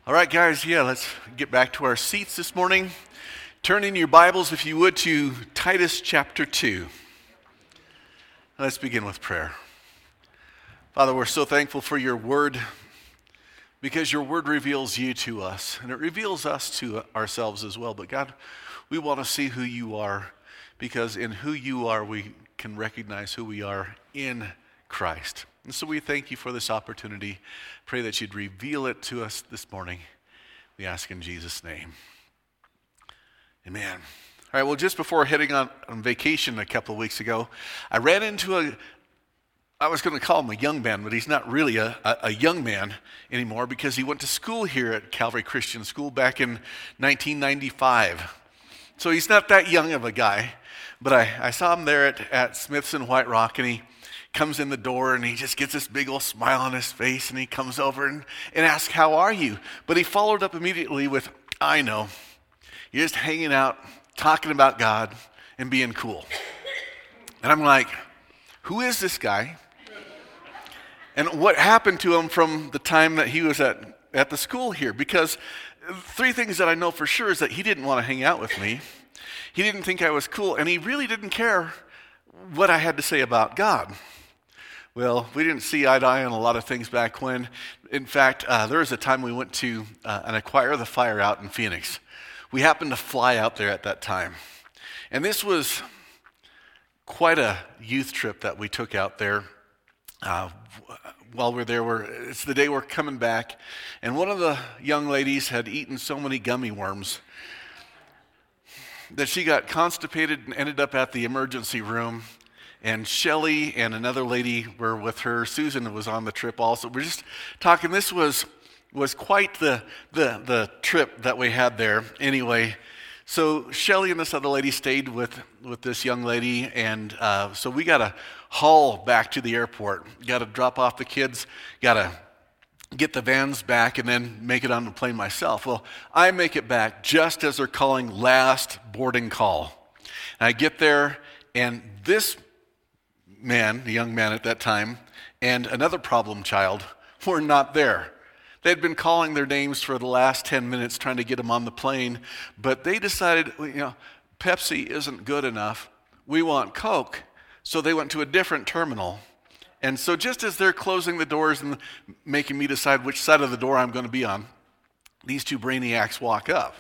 All right, guys, let's get back to our seats this morning. Turn in your Bibles, if you would, to Titus chapter 2. Let's begin with prayer. Father, we're so thankful for your word because your word reveals you to us, and it reveals us to ourselves as well. But God, we want to see who you are, because in who you are, we can recognize who we are in Christ. And so we thank you for this opportunity. Pray that you'd reveal it to us this morning. We ask in Jesus' name. Amen. All right, well, just before heading on vacation a couple of weeks ago, I ran into I was going to call him a young man, but he's not really a young man anymore because he went to school here at Calvary Christian School back in 1995. So he's not that young of a guy, but I saw him there at Smith's in White Rock, and he comes in the door and he just gets this big old smile on his face, and he comes over and asks, "How are you?" But he followed up immediately with, "I know. You're just hanging out, talking about God and being cool." And I'm like, who is this guy? And what happened to him from the time that he was at the school here? Because three things that I know for sure is that he didn't want to hang out with me. He didn't think I was cool, and he really didn't care what I had to say about God. Well, we didn't see eye to eye on a lot of things back when. In fact, there was a time we went to an Acquire the Fire out in Phoenix. We happened to fly out there at that time. And this was quite a youth trip that we took out there. While we're there, it's the day we're coming back. And one of the young ladies had eaten so many gummy worms that she got constipated and ended up at the emergency room. And Shelly and another lady were with her. Susan was on the trip also. We're just talking. This was quite the trip that we had there. Anyway, so Shelly and this other lady stayed with this young lady, and so we got to haul back to the airport. Got to drop off the kids. Got to get the vans back, and then make it on the plane myself. Well, I make it back just as they're calling last boarding call. And I get there, and this man, the young man at that time, and another problem child were not there. They'd been calling their names for the last 10 minutes trying to get them on the plane, but they decided, Pepsi isn't good enough. We want Coke. So they went to a different terminal. And so just as they're closing the doors and making me decide which side of the door I'm going to be on, these two brainiacs walk up.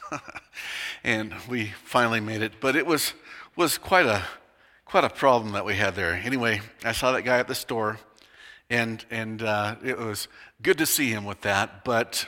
And we finally made it. But it was quite a problem that we had there. Anyway, I saw that guy at the store, and it was good to see him with that. But,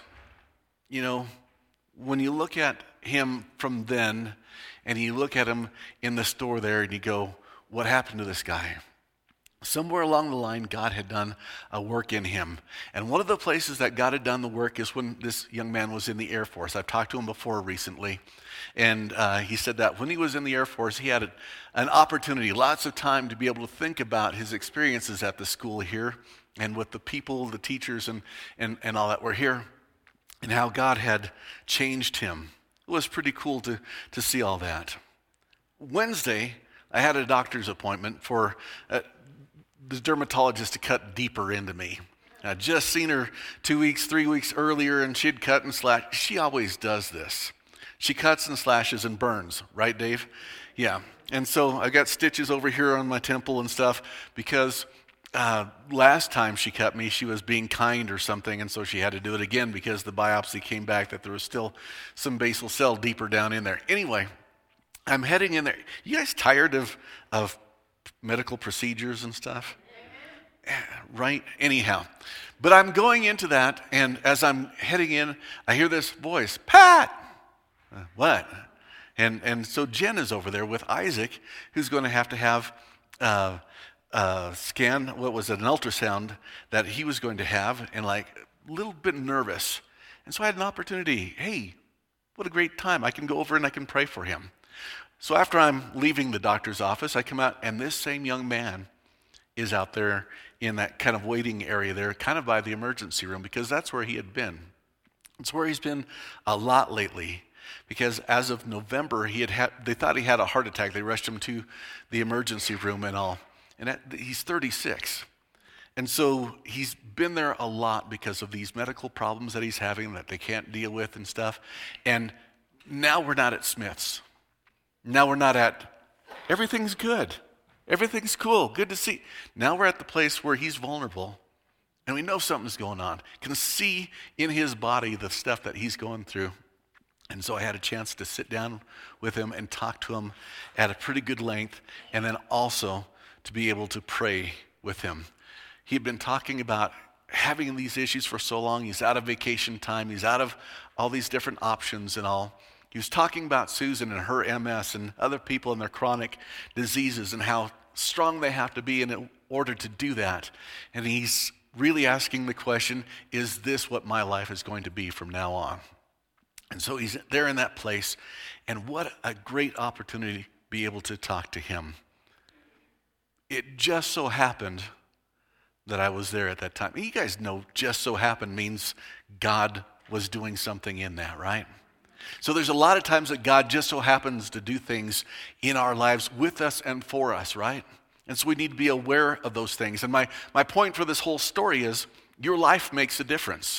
when you look at him from then, and you look at him in the store there, and you go, what happened to this guy? Somewhere along the line, God had done a work in him. And one of the places that God had done the work is when this young man was in the Air Force. I've talked to him before recently. And he said that when he was in the Air Force, he had an opportunity, lots of time to be able to think about his experiences at the school here and with the people, the teachers, and all that were here, and how God had changed him. It was pretty cool to see all that. Wednesday, I had a doctor's appointment for the dermatologist to cut deeper into me. I'd just seen her 2 weeks, 3 weeks earlier, and she'd cut and slash. She always does this. She cuts and slashes and burns, right, Dave? Yeah. And so I got stitches over here on my temple and stuff because last time she cut me, she was being kind or something, and so she had to do it again because the biopsy came back that there was still some basal cell deeper down in there. Anyway, I'm heading in there. You guys tired of medical procedures and stuff? Right? Anyhow. But I'm going into that, and as I'm heading in, I hear this voice, "Pat!" What? And so Jen is over there with Isaac, who's going to have scan, what was it, an ultrasound that he was going to have, and like a little bit nervous. And so I had an opportunity. Hey, what a great time. I can go over and I can pray for him. So after I'm leaving the doctor's office, I come out, and this same young man is out there in that kind of waiting area there, kind of by the emergency room, because that's where he had been. It's where he's been a lot lately, because as of November, they thought he had a heart attack. They rushed him to the emergency room and all. And he's 36. And so he's been there a lot because of these medical problems that he's having that they can't deal with and stuff. And now we're not at Smith's. Now we're not at, everything's good. Everything's cool. Good to see. Now we're at the place where he's vulnerable. And we know something's going on. Can see in his body the stuff that he's going through. And so I had a chance to sit down with him and talk to him at a pretty good length, and then also to be able to pray with him. He had been talking about having these issues for so long. He's out of vacation time. He's out of all these different options and all. He was talking about Susan and her MS and other people and their chronic diseases and how strong they have to be in order to do that. And he's really asking the question, is this what my life is going to be from now on? And so he's there in that place, and what a great opportunity to be able to talk to him. It just so happened that I was there at that time. You guys know just so happened means God was doing something in that, right? So there's a lot of times that God just so happens to do things in our lives with us and for us, right? And so we need to be aware of those things. And my point for this whole story is your life makes a difference.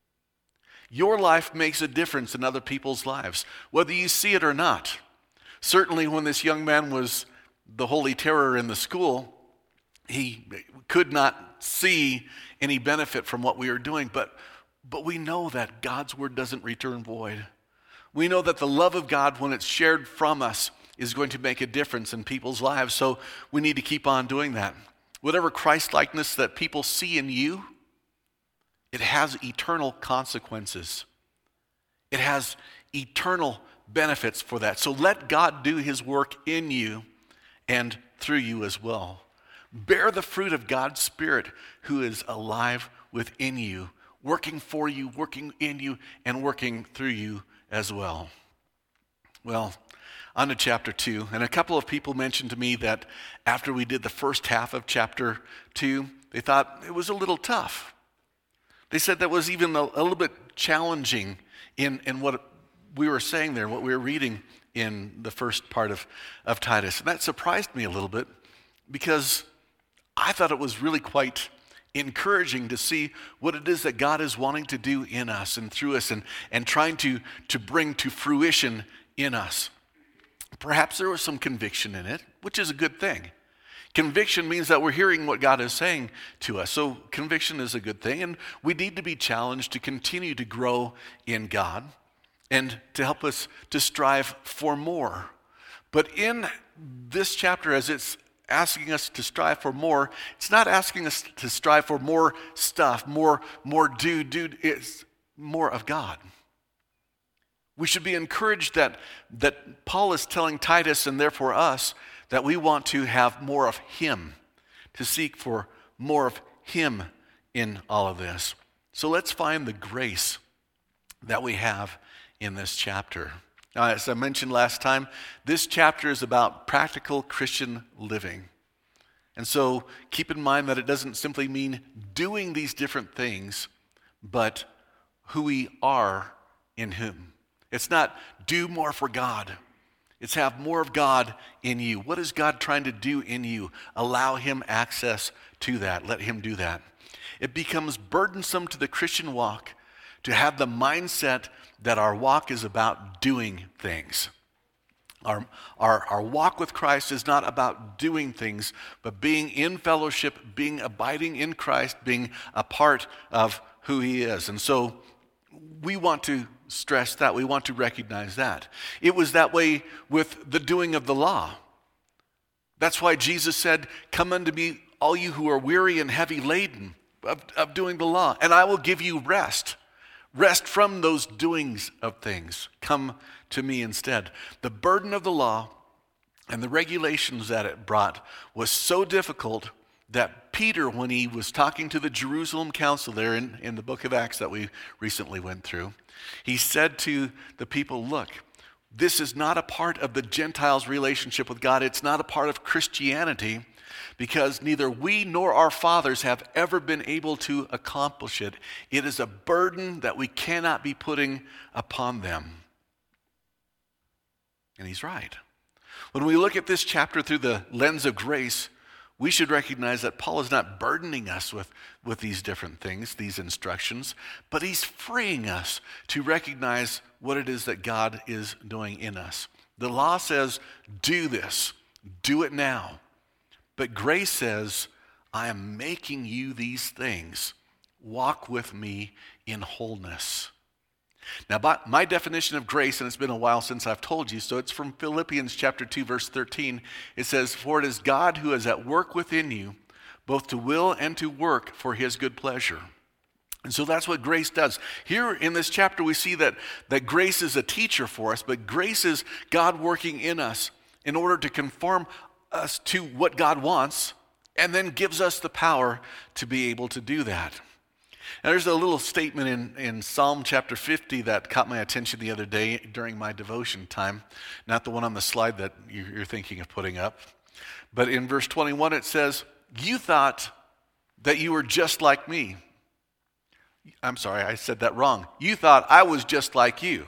Your life makes a difference in other people's lives, whether you see it or not. Certainly when this young man was the holy terror in the school, he could not see any benefit from what we were doing, but we know that God's word doesn't return void. We know that the love of God, when it's shared from us, is going to make a difference in people's lives, so we need to keep on doing that. Whatever Christ-likeness that people see in you, it has eternal consequences. It has eternal benefits for that. So let God do his work in you and through you as well. Bear the fruit of God's Spirit who is alive within you, working for you, working in you, and working through you as well. Well, on to chapter 2. And a couple of people mentioned to me that after we did the first half of chapter 2, they thought it was a little tough. They said that was even a little bit challenging in what we were saying there, what we were reading in the first part of Titus. And that surprised me a little bit because I thought it was really quite encouraging to see what it is that God is wanting to do in us and through us and trying to bring to fruition in us. Perhaps there was some conviction in it, which is a good thing. Conviction means that we're hearing what God is saying to us. So conviction is a good thing, and we need to be challenged to continue to grow in God and to help us to strive for more. But in this chapter, as it's asking us to strive for more, it's not asking us to strive for more stuff, more dude, it's more of God. We should be encouraged that Paul is telling Titus and therefore us that we want to have more of him, to seek for more of him in all of this. So let's find the grace that we have in this chapter. Now, as I mentioned last time, this chapter is about practical Christian living. And so keep in mind that it doesn't simply mean doing these different things, but who we are in whom. It's not do more for God. It's have more of God in you. What is God trying to do in you? Allow him access to that. Let him do that. It becomes burdensome to the Christian walk to have the mindset that our walk is about doing things. Our walk with Christ is not about doing things, but being in fellowship, being abiding in Christ, being a part of who he is. And so we want to stress that. We want to recognize that. It was that way with the doing of the law. That's why Jesus said, "Come unto me, all you who are weary and heavy laden of doing the law, and I will give you rest." Rest from those doings of things. Come to me instead. The burden of the law and the regulations that it brought was so difficult that Peter, when he was talking to the Jerusalem council there in the book of Acts that we recently went through, he said to the people, look, this is not a part of the Gentiles' relationship with God. It's not a part of Christianity, because neither we nor our fathers have ever been able to accomplish it. It is a burden that we cannot be putting upon them. And he's right. When we look at this chapter through the lens of grace, we should recognize that Paul is not burdening us with these different things, these instructions, but he's freeing us to recognize what it is that God is doing in us. The law says, do this, do it now. But grace says, I am making you these things. Walk with me in wholeness. Now, by my definition of grace, and it's been a while since I've told you, so it's from Philippians chapter 2, verse 13. It says, for it is God who is at work within you, both to will and to work for his good pleasure. And so that's what grace does. Here in this chapter, we see that grace is a teacher for us, but grace is God working in us in order to conform us to what God wants, and then gives us the power to be able to do that. Now, there's a little statement in Psalm chapter 50 that caught my attention the other day during my devotion time. Not the one on the slide that you're thinking of putting up. But in verse 21 it says, you thought that you were just like me. I'm sorry, I said that wrong. You thought I was just like you.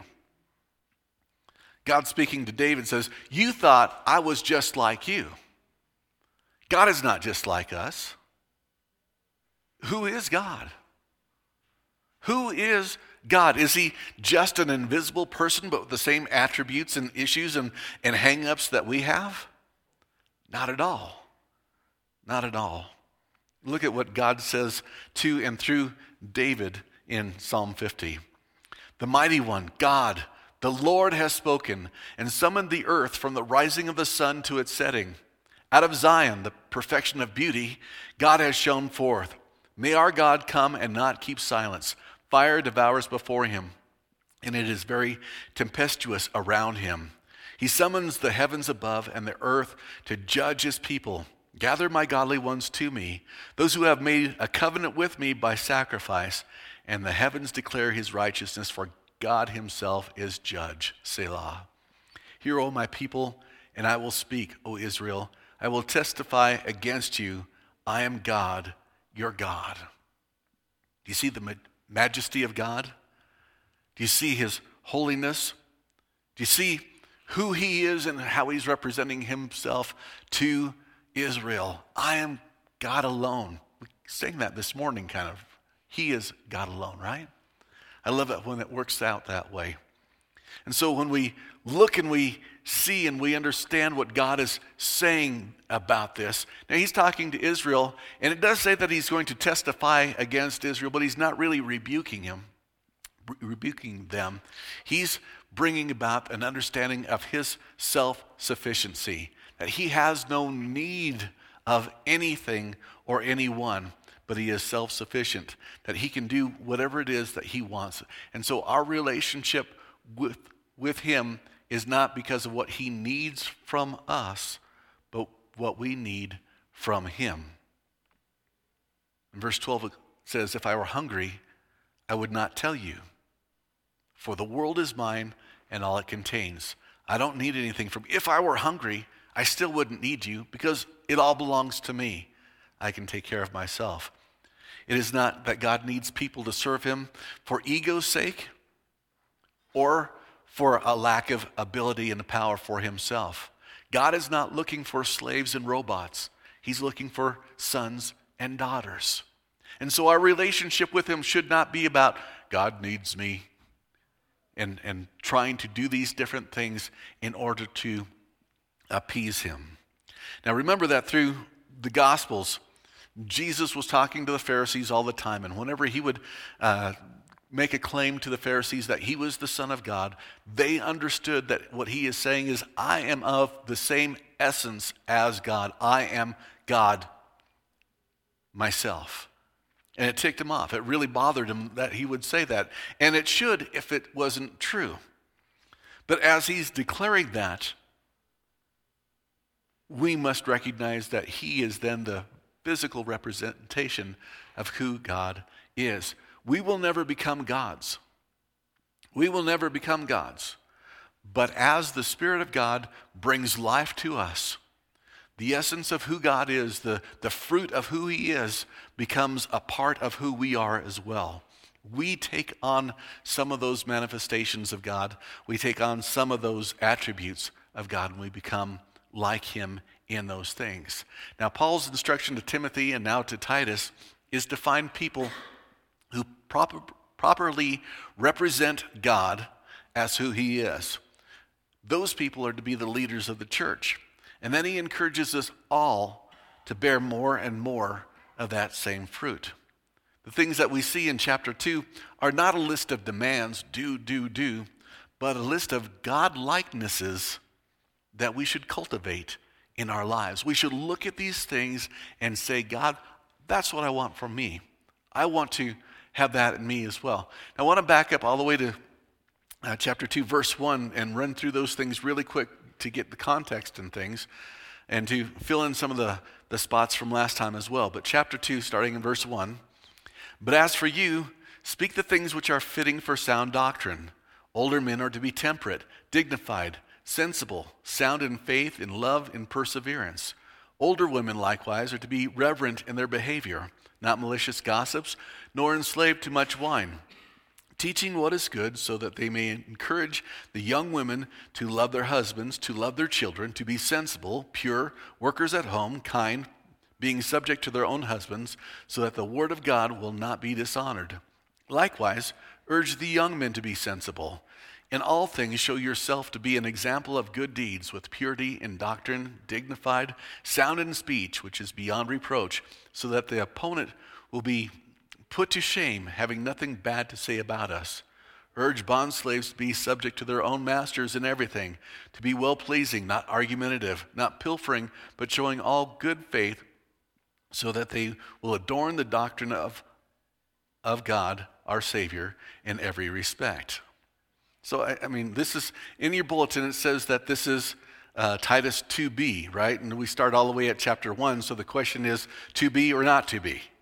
God speaking to David says, you thought I was just like you. God is not just like us. Who is God? Who is God? Is he just an invisible person but with the same attributes and issues and hang-ups that we have? Not at all. Not at all. Look at what God says to and through David in Psalm 50. The mighty one, God, the Lord has spoken and summoned the earth from the rising of the sun to its setting. Out of Zion, the perfection of beauty, God has shone forth. May our God come and not keep silence. Fire devours before him, and it is very tempestuous around him. He summons the heavens above and the earth to judge his people. Gather my godly ones to me, those who have made a covenant with me by sacrifice, and the heavens declare his righteousness, for God himself is judge. Selah. Hear, O my people, and I will speak, O Israel. I will testify against you. I am God, your God. Do you see the majesty of God? Do you see his holiness? Do you see who he is and how he's representing himself to Israel? I am God alone. We sang that this morning, kind of. He is God alone, right? I love it when it works out that way. And so when we look and we see and we understand what God is saying about this, now he's talking to Israel, and it does say that he's going to testify against Israel, but he's not really rebuking them. He's bringing about an understanding of his self-sufficiency, that he has no need of anything or anyone, but he is self-sufficient, that he can do whatever it is that he wants. And so our relationship with him is not because of what he needs from us, but what we need from him. In verse 12 it says, if I were hungry, I would not tell you, for the world is mine and all it contains. I don't need anything from you. If I were hungry, I still wouldn't need you because it all belongs to me. I can take care of myself. It is not that God needs people to serve him for ego's sake or for a lack of ability and power for himself. God is not looking for slaves and robots. He's looking for sons and daughters. And so our relationship with him should not be about God needs me and trying to do these different things in order to appease him. Now remember that through the Gospels, Jesus was talking to the Pharisees all the time, and whenever he would make a claim to the Pharisees that he was the Son of God, they understood that what he is saying is, I am of the same essence as God. I am God myself. And it ticked him off. It really bothered him that he would say that. And it should if it wasn't true. But as he's declaring that, we must recognize that he is then the physical representation of who God is. We will never become gods. We will never become gods. But as the Spirit of God brings life to us, the essence of who God is, the fruit of who he is, becomes a part of who we are as well. We take on some of those manifestations of God. We take on some of those attributes of God, and we become like him in those things. Now, Paul's instruction to Timothy and now to Titus is to find people who properly represent God as who he is. Those people are to be the leaders of the church. And then he encourages us all to bear more and more of that same fruit. The things that we see in chapter 2 are not a list of demands, do, but a list of God-likenesses that we should cultivate in our lives. We should look at these things and say, God, that's what I want from me. I want to have that in me as well. I want to back up all the way to chapter 2, verse 1, and run through those things really quick to get the context and things, and to fill in some of the spots from last time as well. But chapter 2, starting in verse 1, but as for you, speak the things which are fitting for sound doctrine. Older men are to be temperate, dignified, sensible, sound in faith, in love, in perseverance. Older women likewise are to be reverent in their behavior, not malicious gossips, nor enslaved to much wine, teaching what is good, so that they may encourage the young women to love their husbands, to love their children, to be sensible, pure, workers at home, kind, being subject to their own husbands, so that the word of God will not be dishonored. Likewise, urge the young men to be sensible. In all things show yourself to be an example of good deeds, with purity in doctrine, dignified, sound in speech, which is beyond reproach, so that the opponent will be put to shame, having nothing bad to say about us. Urge bondslaves to be subject to their own masters in everything, to be well-pleasing, not argumentative, not pilfering, but showing all good faith, so that they will adorn the doctrine of God, our Savior, in every respect. So, I mean, this is, in your bulletin, it says that this is Titus 2b, right? And we start all the way at chapter 1, so the question is, to be or not to be?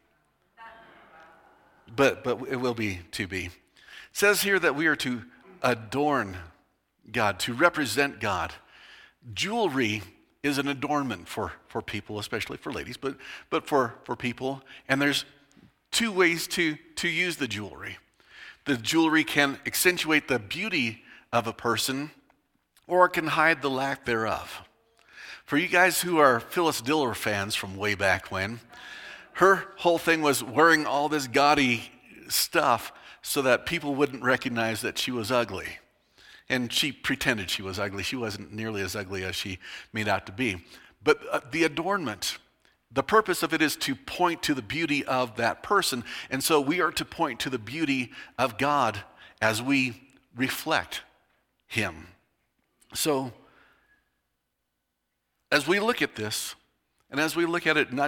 But it will be to be. It says here that we are to adorn God, to represent God. Jewelry is an adornment for people, especially for ladies, but for people. And there's two ways to use the jewelry. The jewelry can accentuate the beauty of a person, or it can hide the lack thereof. For you guys who are Phyllis Diller fans from way back when, her whole thing was wearing all this gaudy stuff so that people wouldn't recognize that she was ugly. And she pretended she was ugly. She wasn't nearly as ugly as she made out to be. But the adornment, the purpose of it is to point to the beauty of that person. And so we are to point to the beauty of God as we reflect him. So as we look at this, and as we look at it,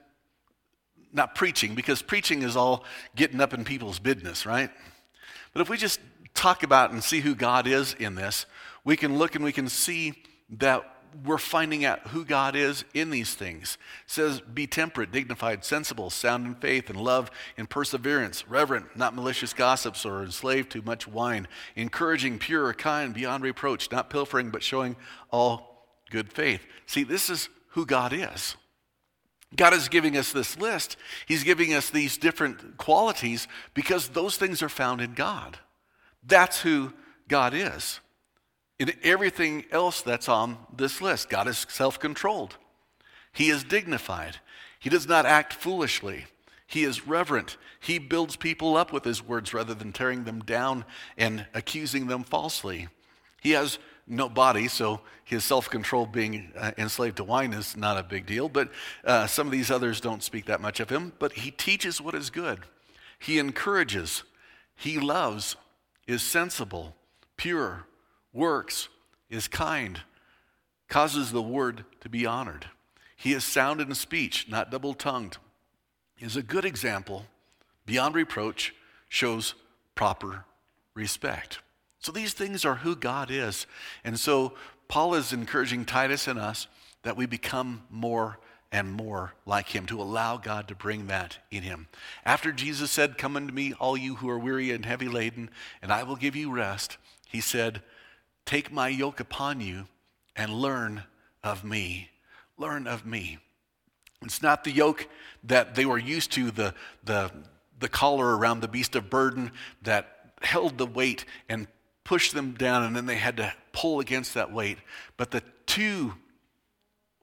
not preaching, because preaching is all getting up in people's business, right? But if we just talk about and see who God is in this, we can look and we can see that we're finding out who God is in these things. It says, be temperate, dignified, sensible, sound in faith and love, in perseverance, reverent, not malicious gossips or enslaved to much wine, encouraging, pure, kind, beyond reproach, not pilfering, but showing all good faith. See, this is who God is. God is giving us this list. He's giving us these different qualities because those things are found in God. That's who God is. In everything else that's on this list, God is self-controlled. He is dignified. He does not act foolishly. He is reverent. He builds people up with his words rather than tearing them down and accusing them falsely. He has no body, so his self-control, being enslaved to wine, is not a big deal. But some of these others don't speak that much of him. But he teaches what is good. He encourages. He loves, is sensible, pure, works, is kind, causes the word to be honored. He is sound in speech, not double-tongued. He is a good example, beyond reproach, shows proper respect. So these things are who God is. And so Paul is encouraging Titus and us that we become more and more like him, to allow God to bring that in him. After Jesus said, come unto me, all you who are weary and heavy laden, and I will give you rest, he said, take my yoke upon you and learn of me. Learn of me. It's not the yoke that they were used to, the collar around the beast of burden that held the weight and pushed them down, and then they had to pull against that weight. But the two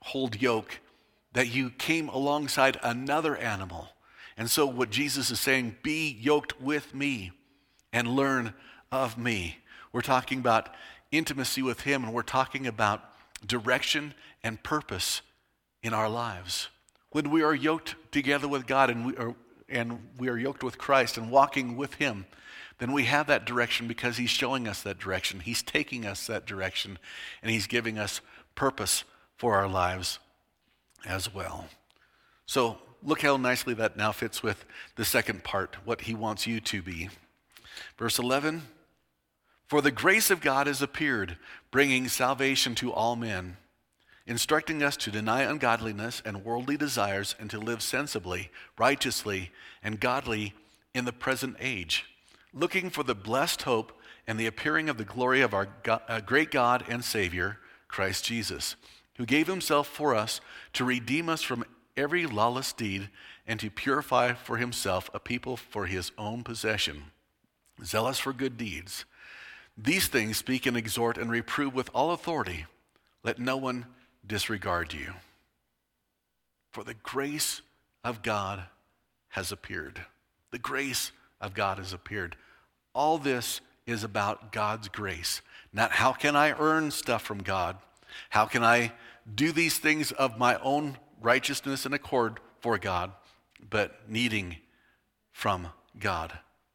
hold yoke, that you came alongside another animal. And so what Jesus is saying, be yoked with me and learn of me. We're talking about intimacy with him, and we're talking about direction and purpose in our lives. When we are yoked together with God and we are yoked with Christ and walking with him, then we have that direction because he's showing us that direction. He's taking us that direction, and he's giving us purpose for our lives as well. So look how nicely that now fits with the second part, what he wants you to be. Verse 11, for the grace of God has appeared, bringing salvation to all men, instructing us to deny ungodliness and worldly desires and to live sensibly, righteously, and godly in the present age, looking for the blessed hope and the appearing of the glory of our great God and Savior, Christ Jesus, who gave himself for us to redeem us from every lawless deed and to purify for himself a people for his own possession, zealous for good deeds. These things speak and exhort and reprove with all authority. Let no one disregard you. For the grace of God has appeared. The grace of God has appeared. All this is about God's grace. Not how can I earn stuff from God? How can I do these things of my own righteousness and accord for God, but needing from God.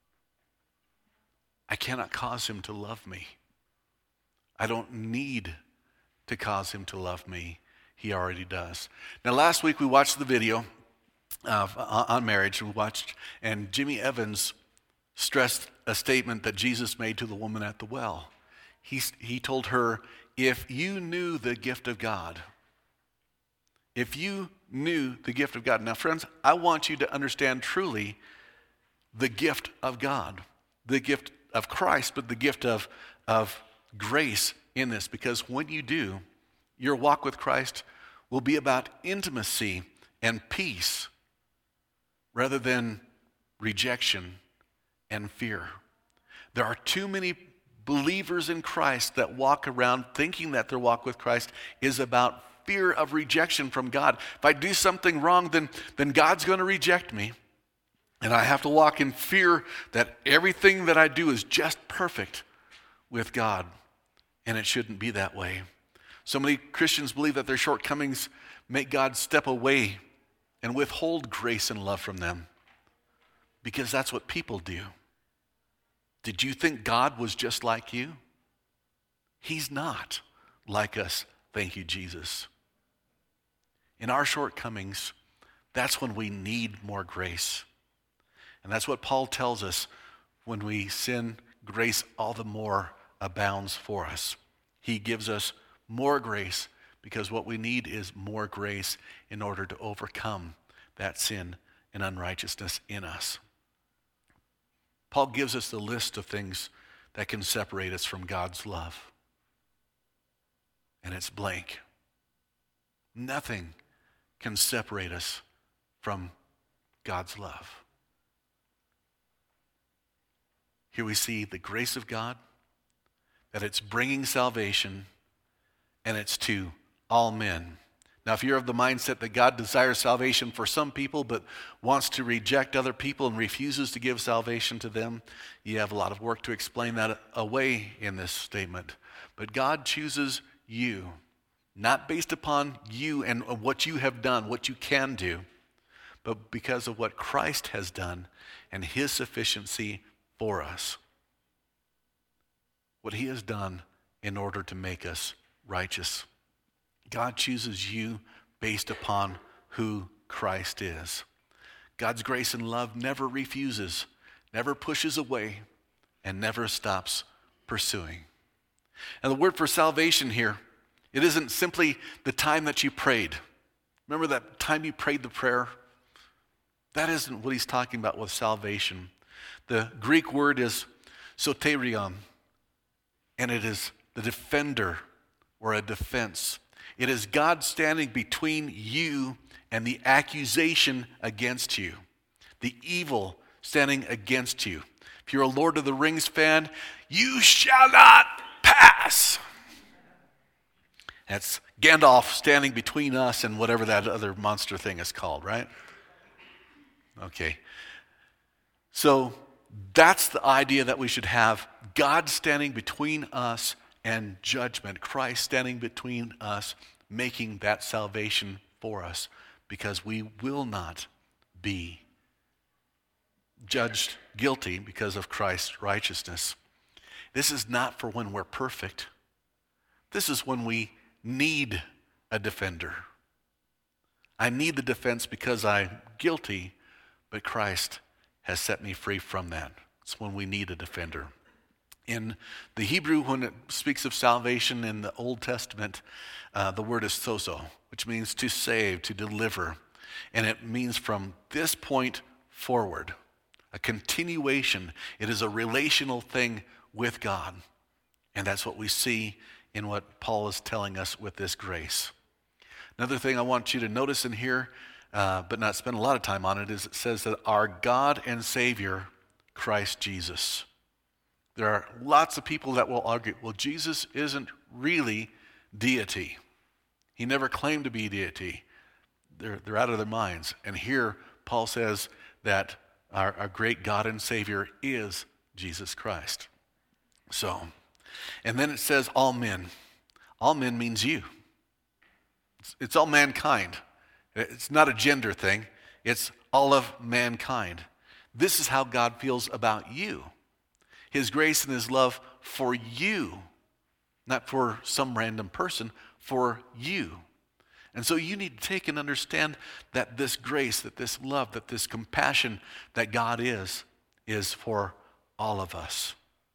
I cannot cause him to love me. I don't need to cause him to love me. He already does. Now, last week we watched the video on marriage. We watched, and Jimmy Evans stressed a statement that Jesus made to the woman at the well. He told her, if you knew the gift of God, if you knew the gift of God. Now, friends, I want you to understand truly the gift of God, the gift of Christ, but the gift of grace in this, because when you do, your walk with Christ will be about intimacy and peace rather than rejection and fear. There are too many believers in Christ that walk around thinking that their walk with Christ is about fear of rejection from God. If I do something wrong, then God's going to reject me. And I have to walk in fear that everything that I do is just perfect with God. And it shouldn't be that way. So many Christians believe that their shortcomings make God step away and withhold grace and love from them, because that's what people do. Did you think God was just like you? He's not like us, thank you, Jesus. In our shortcomings, that's when we need more grace. And that's what Paul tells us: when we sin, grace all the more abounds for us. He gives us more grace because what we need is more grace in order to overcome that sin and unrighteousness in us. Paul gives us the list of things that can separate us from God's love. And it's blank. Nothing can separate us from God's love. Here we see the grace of God, that it's bringing salvation, and it's to all men. Now, if you're of the mindset that God desires salvation for some people but wants to reject other people and refuses to give salvation to them, you have a lot of work to explain that away in this statement. But God chooses you, not based upon you and what you have done, what you can do, but because of what Christ has done and his sufficiency for us. What he has done in order to make us righteous. God chooses you based upon who Christ is. God's grace and love never refuses, never pushes away, and never stops pursuing. And the word for salvation here, it isn't simply the time that you prayed. Remember that time you prayed the prayer? That isn't what he's talking about with salvation. The Greek word is soterion, and it is the defender or a defense. It is God standing between you and the accusation against you, the evil standing against you. If you're a Lord of the Rings fan, you shall not pass. That's Gandalf standing between us and whatever that other monster thing is called, right? Okay. So that's the idea that we should have. God standing between us and judgment. Christ standing between us, making that salvation for us, because we will not be judged guilty because of Christ's righteousness. This is not for when we're perfect. This is when we need a defender. I need the defense because I'm guilty, but Christ has set me free from that. It's when we need a defender. In the Hebrew, when it speaks of salvation in the Old Testament, the word is sozo, which means to save, to deliver. And it means from this point forward, a continuation. It is a relational thing with God. And that's what we see in what Paul is telling us with this grace. Another thing I want you to notice in here, but not spend a lot of time on it, is it says that our God and Savior, Christ Jesus. There are lots of people that will argue, well, Jesus isn't really deity. He never claimed to be deity. They're out of their minds. And here, Paul says that our great God and Savior is Jesus Christ. So, and then it says all men. All men means you. It's all mankind. It's not a gender thing. It's all of mankind. This is how God feels about you. His grace and his love for you, not for some random person, for you. And so you need to take and understand that this grace, that this love, that this compassion that God is for all of us.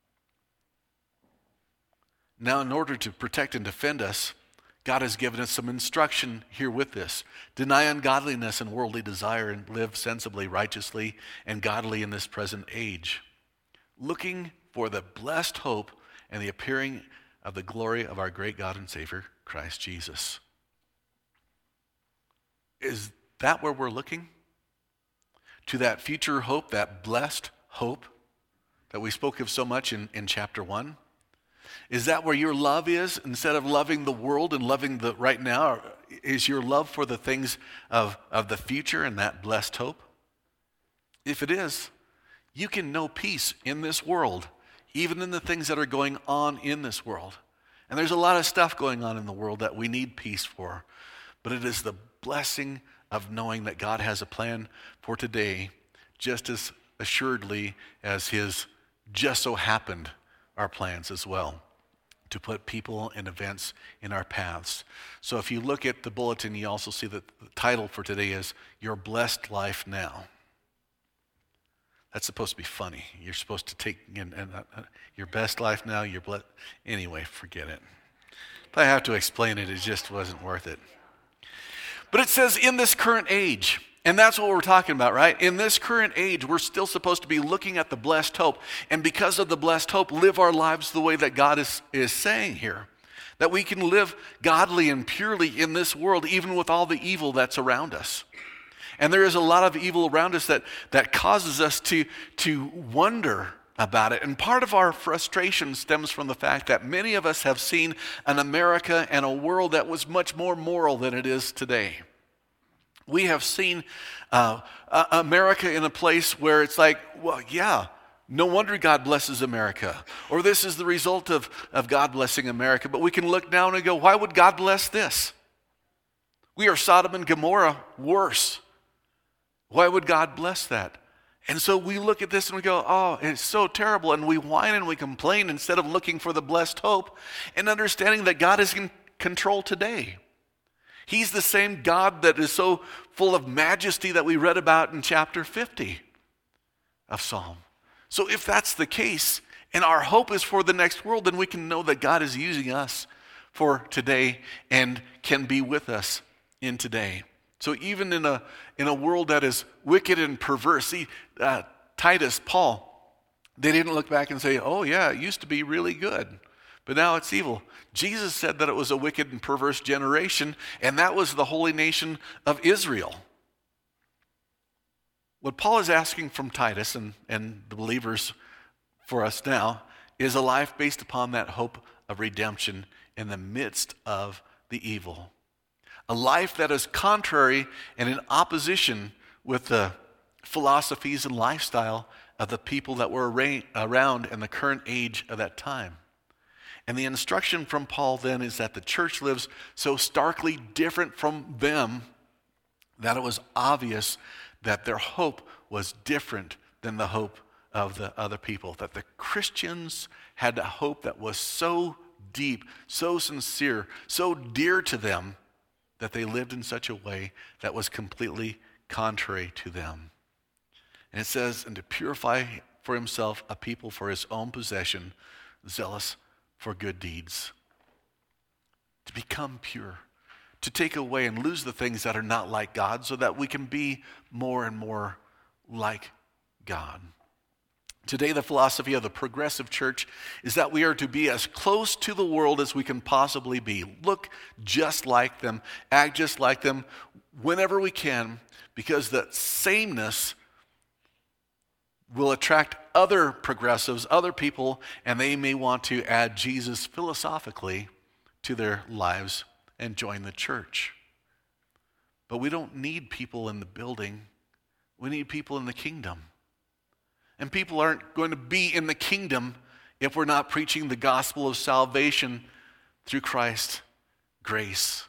Now, in order to protect and defend us, God has given us some instruction here with this. Deny ungodliness and worldly desire and live sensibly, righteously, and godly in this present age, looking for the blessed hope and the appearing of the glory of our great God and Savior, Christ Jesus. Is that where we're looking? To that future hope, that blessed hope that we spoke of so much in chapter 1? Is that where your love is? Instead of loving the world and loving the right now, is your love for the things of the future and that blessed hope? If it is, you can know peace in this world, even in the things that are going on in this world. And there's a lot of stuff going on in the world that we need peace for. But it is the blessing of knowing that God has a plan for today, just as assuredly as his just so happened our plans as well, to put people and events in our paths. So if you look at the bulletin, you also see that the title for today is Your Blessed Life Now. That's supposed to be funny. You're supposed to take your best life now, your blessed. Anyway, forget it. If I have to explain it, it just wasn't worth it. But it says in this current age, and that's what we're talking about, right? In this current age, we're still supposed to be looking at the blessed hope. And because of the blessed hope, live our lives the way that God is saying here. That we can live godly and purely in this world, even with all the evil that's around us. And there is a lot of evil around us that causes us to wonder about it. And part of our frustration stems from the fact that many of us have seen an America and a world that was much more moral than it is today. We have seen America in a place where it's like, well, yeah, no wonder God blesses America. Or this is the result of God blessing America. But we can look down and go, why would God bless this? We are Sodom and Gomorrah worse. Why would God bless that? And so we look at this and we go, oh, it's so terrible. And we whine and we complain instead of looking for the blessed hope and understanding that God is in control today. He's the same God that is so full of majesty that we read about in chapter 50 of Psalm. So if that's the case, and our hope is for the next world, then we can know that God is using us for today and can be with us in today. So even in a world that is wicked and perverse, see, Titus, Paul, they didn't look back and say, oh yeah, it used to be really good, but now it's evil. Jesus said that it was a wicked and perverse generation, and that was the holy nation of Israel. What Paul is asking from Titus and the believers for us now is a life based upon that hope of redemption in the midst of the evil. A life that is contrary and in opposition with the philosophies and lifestyle of the people that were around in the current age of that time. And the instruction from Paul then is that the church lives so starkly different from them that it was obvious that their hope was different than the hope of the other people. That the Christians had a hope that was so deep, so sincere, so dear to them that they lived in such a way that was completely contrary to them. And it says, and to purify for himself a people for his own possession, zealous for good deeds. To become pure, to take away and lose the things that are not like God so that we can be more and more like God. Today, the philosophy of the progressive church is that we are to be as close to the world as we can possibly be. Look just like them, act just like them whenever we can, because that sameness will attract other progressives, other people, and they may want to add Jesus philosophically to their lives and join the church. But we don't need people in the building. We need people in the kingdom. And people aren't going to be in the kingdom if we're not preaching the gospel of salvation through Christ, grace,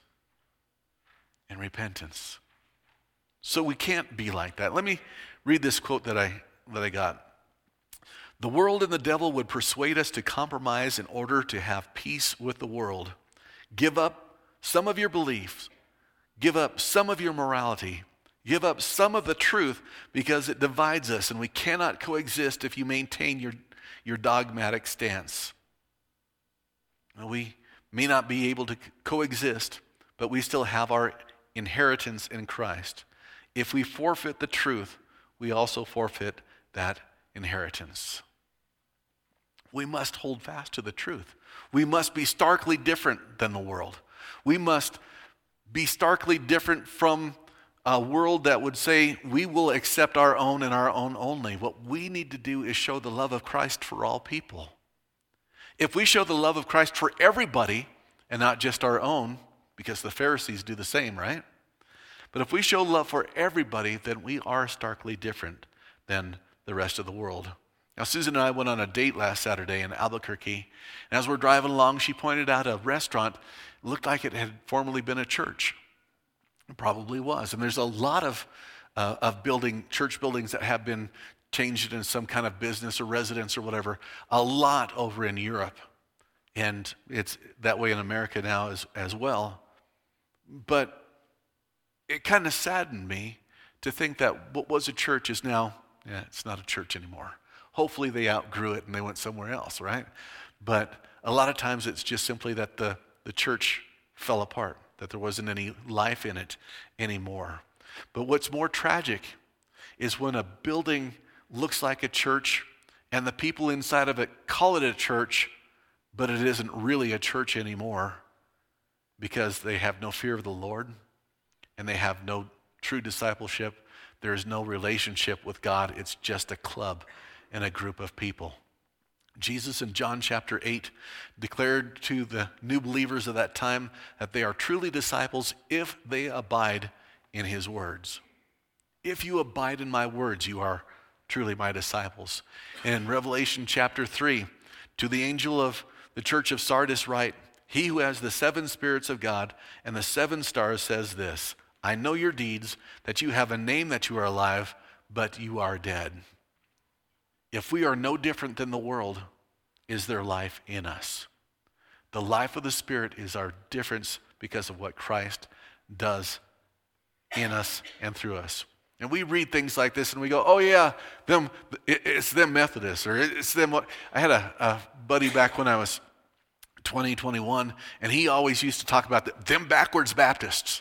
and repentance. So we can't be like that. Let me read this quote that I got. The world and the devil would persuade us to compromise in order to have peace with the world. Give up some of your beliefs. Give up some of your morality. Give up some of the truth because it divides us and we cannot coexist if you maintain your dogmatic stance. Now, we may not be able to coexist, but we still have our inheritance in Christ. If we forfeit the truth, we also forfeit that inheritance. We must hold fast to the truth. We must be starkly different than the world. We must be starkly different from a world that would say we will accept our own and our own only. What we need to do is show the love of Christ for all people. If we show the love of Christ for everybody and not just our own, because the Pharisees do the same, right? But if we show love for everybody, then we are starkly different than the rest of the world. Now, Susan and I went on a date last Saturday in Albuquerque, and as we're driving along, she pointed out a restaurant. It looked like it had formerly been a church. It probably was. And there's a lot of church buildings that have been changed into some kind of business or residence or whatever. A lot over in Europe. And it's that way in America now as well. But it kind of saddened me to think that what was a church is now, it's not a church anymore. Hopefully they outgrew it and they went somewhere else, right? But a lot of times it's just simply that the church fell apart, that there wasn't any life in it anymore. But what's more tragic is when a building looks like a church and the people inside of it call it a church, but it isn't really a church anymore because they have no fear of the Lord and they have no true discipleship. There is no relationship with God. It's just a club and a group of people. Jesus in John chapter 8 declared to the new believers of that time that they are truly disciples if they abide in his words. If you abide in my words, you are truly my disciples. And in Revelation chapter 3, to the angel of the church of Sardis write, he who has the 7 spirits of God and the 7 stars says this, I know your deeds, that you have a name that you are alive, but you are dead. If we are no different than the world, is there life in us? The life of the Spirit is our difference because of what Christ does in us and through us. And we read things like this and we go, oh yeah, it's them Methodists, or it's them what. I had a buddy back when I was 20, 21, and he always used to talk about them backwards Baptists.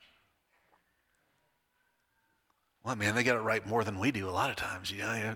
Well, man, they got it right more than we do a lot of times.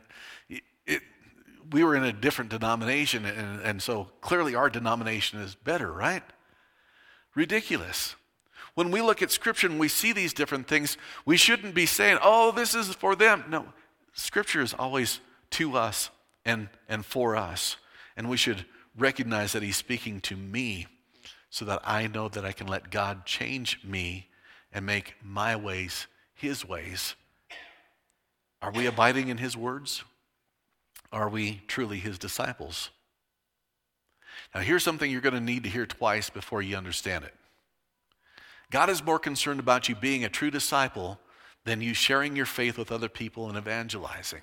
We were in a different denomination, and so clearly our denomination is better, right? Ridiculous. When we look at Scripture and we see these different things, we shouldn't be saying, oh, this is for them. No, Scripture is always to us and for us. And we should recognize that he's speaking to me so that I know that I can let God change me and make my ways his ways. Are we abiding in his words? Are we truly his disciples? Now here's something you're going to need to hear twice before you understand it. God is more concerned about you being a true disciple than you sharing your faith with other people and evangelizing.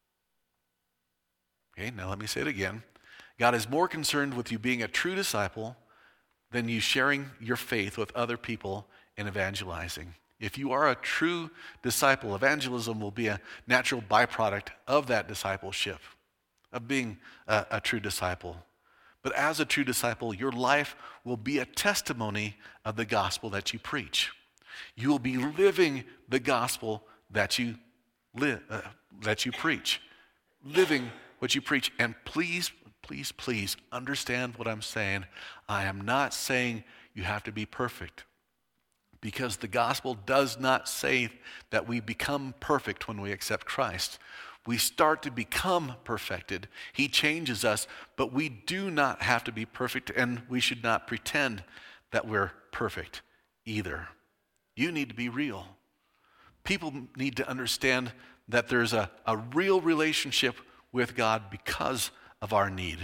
Okay, now let me say it again. God is more concerned with you being a true disciple than you sharing your faith with other people and evangelizing. If you are a true disciple, evangelism will be a natural byproduct of that discipleship, of being a true disciple. But as a true disciple, your life will be a testimony of the gospel that you preach. You will be living the gospel that you preach, living what you preach. And please, please, please understand what I'm saying. I am not saying you have to be perfect, because the gospel does not say that we become perfect when we accept Christ. We start to become perfected. He changes us, but we do not have to be perfect, and we should not pretend that we're perfect either. You need to be real. People need to understand that there's a real relationship with God because of our need.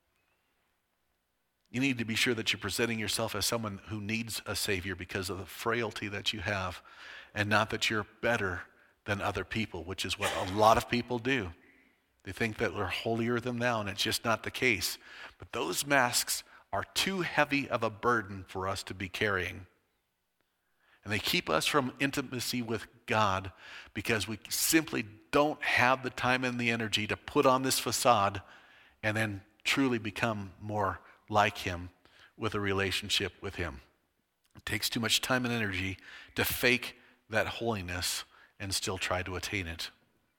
You need to be sure that you're presenting yourself as someone who needs a Savior because of the frailty that you have, and not that you're better than other people, which is what a lot of people do. They think that we're holier than thou, and it's just not the case. But those masks are too heavy of a burden for us to be carrying. And they keep us from intimacy with God because we simply don't have the time and the energy to put on this facade and then truly become more like him with a relationship with him. It takes too much time and energy to fake that holiness and still try to attain it.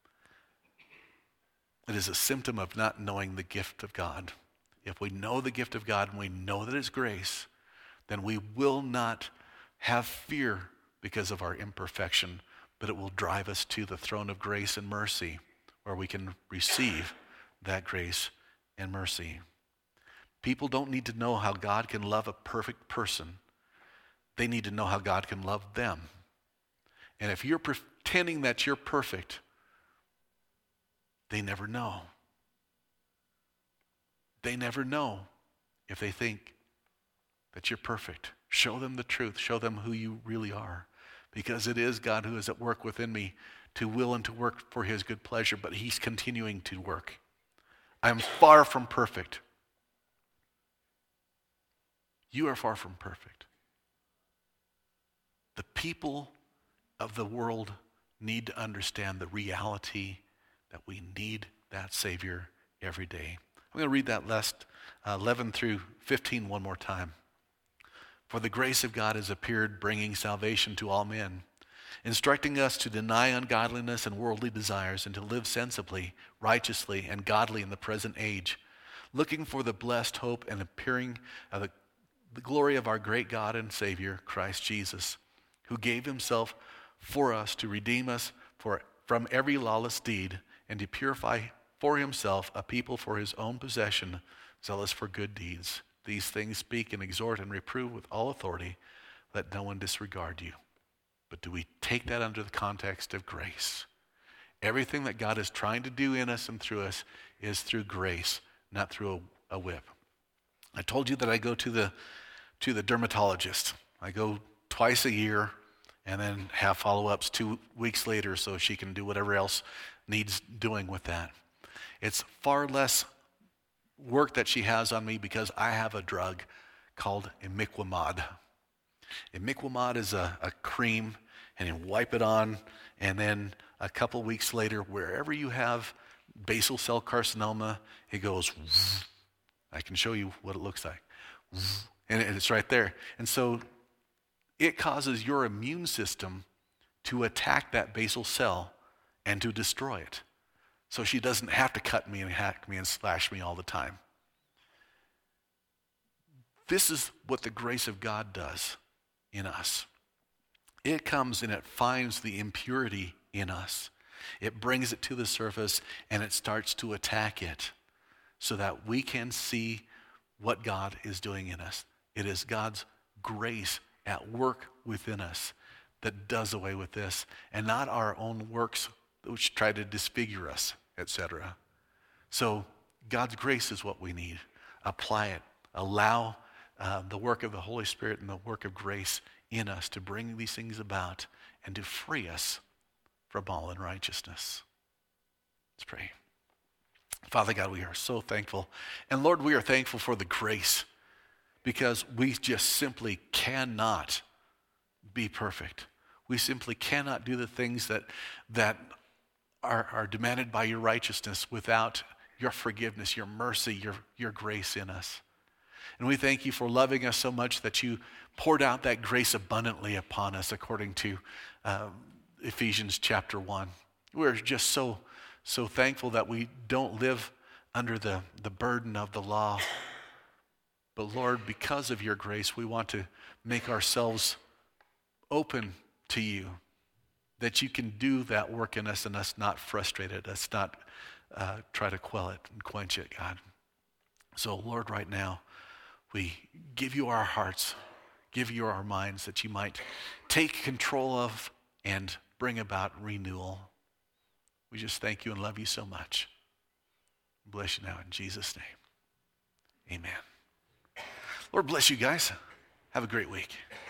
It is a symptom of not knowing the gift of God. If we know the gift of God and we know that it's grace, then we will not have fear because of our imperfection, but it will drive us to the throne of grace and mercy, where we can receive that grace and mercy. People don't need to know how God can love a perfect person. They need to know how God can love them. And if you're pretending that you're perfect, they never know. They never know if they think that you're perfect. Show them the truth. Show them who you really are. Because it is God who is at work within me to will and to work for his good pleasure, but he's continuing to work. I'm far from perfect. You are far from perfect. The people of the world need to understand the reality that we need that Savior every day. I'm going to read that last 11 through 15 one more time. For the grace of God has appeared, bringing salvation to all men, instructing us to deny ungodliness and worldly desires and to live sensibly, righteously, and godly in the present age, looking for the blessed hope and appearing of the glory of our great God and Savior, Christ Jesus, who gave himself for us to redeem us from every lawless deed and to purify for himself a people for his own possession, zealous for good deeds. These things speak and exhort and reprove with all authority. Let no one disregard you. But do we take that under the context of grace? Everything that God is trying to do in us and through us is through grace, not through a whip. I told you that I go to the dermatologist. I go twice a year and then have follow-ups 2 weeks later so she can do whatever else needs doing with that. It's far less work that she has on me because I have a drug called imiquimod. Imiquimod is a cream, and you wipe it on, and then a couple weeks later, wherever you have basal cell carcinoma, it goes, I can show you what it looks like. And it's right there. And so it causes your immune system to attack that basal cell and to destroy it. So she doesn't have to cut me and hack me and slash me all the time. This is what the grace of God does in us. It comes and it finds the impurity in us. It brings it to the surface and it starts to attack it so that we can see what God is doing in us. It is God's grace at work within us that does away with this, and not our own works which try to disfigure us, etc. So God's grace is what we need. Apply it. Allow the work of the Holy Spirit and the work of grace in us to bring these things about and to free us from all unrighteousness. Let's pray. Father God, we are so thankful. And Lord, we are thankful for the grace, because we just simply cannot be perfect. We simply cannot do the things that are demanded by your righteousness without your forgiveness, your mercy, your grace in us. And we thank you for loving us so much that you poured out that grace abundantly upon us, according to Ephesians chapter 1. We're just so thankful that we don't live under the burden of the law. But Lord, because of your grace, we want to make ourselves open to you, that you can do that work in us and us not frustrate it, us not try to quell it and quench it, God. So Lord, right now, we give you our hearts, give you our minds, that you might take control of and bring about renewal. We just thank you and love you so much. Bless you now in Jesus' name. Amen. Lord bless you guys. Have a great week.